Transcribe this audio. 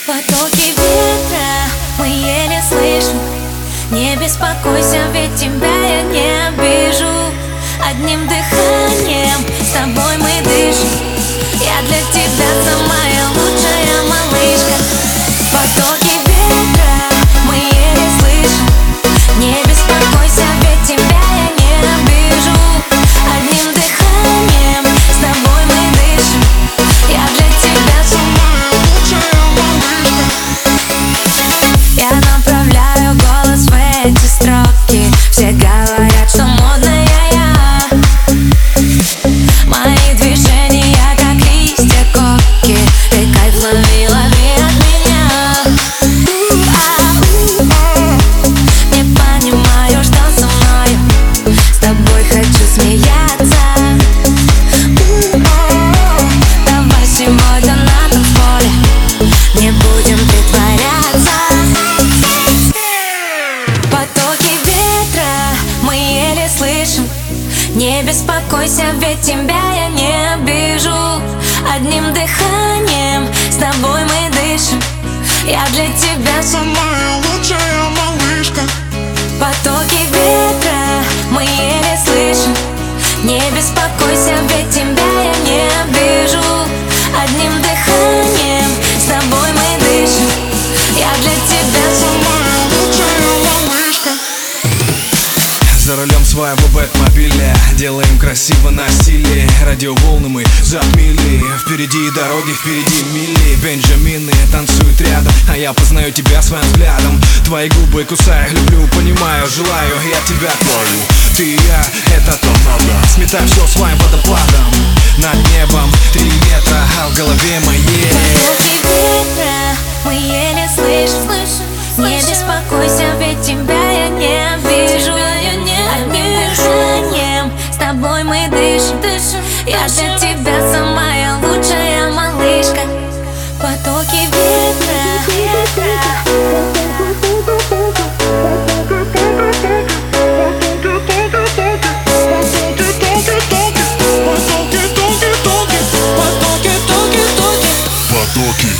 Потоки ветра мы еле слышим. Не беспокойся, ведь тебя я не обижу. Одним дыханием с тобой мы дышим. Я для тебя самая лучшая малышка. Потоки ветра мы еле слышим. Не беспокойся, ведь тебя я не обижу. Одним дыханием с тобой мы дышим. Я для тебя самая лучшая малышка. Я направляю голос в эти строки. Все говорят, что модная я. Мои движения как листья коки. Ты кайф лови, лови от меня. Не понимаю, что со мною. С тобой хочу смеяться. Давай сегодня на танцполе не будем притворяться. Потоки ветра мы еле слышим. Не беспокойся, ведь тебя я не обижу. Одним дыханием с тобой мы дышим. Я для тебя самая лучшая малышка. Потоки ветра мы еле слышим. Не беспокойся, ведь тебя я не обижу. Одним дыханием с тобой мы дышим. Я для тебя самая лучшая малышка. За рулем своего бэтмобиля делаем красиво на стиле. Радиоволны мы затмили. Впереди дороги, впереди мили. Бенджамины танцуют рядом, а я познаю тебя своим взглядом. Твои губы кусаю, люблю, понимаю, желаю. Я тебя твою, ты и я, это то много. Сметаем все своим водопадом. Над небом 3 метра, а в голове моей. Потоки ветра мы еле слышим. Не беспокойся, ведь тебя я не обижу. Одним дыханием с тобой мы дышим. Я для тебя самая лучшая малышка. Потоки ветра. Потоки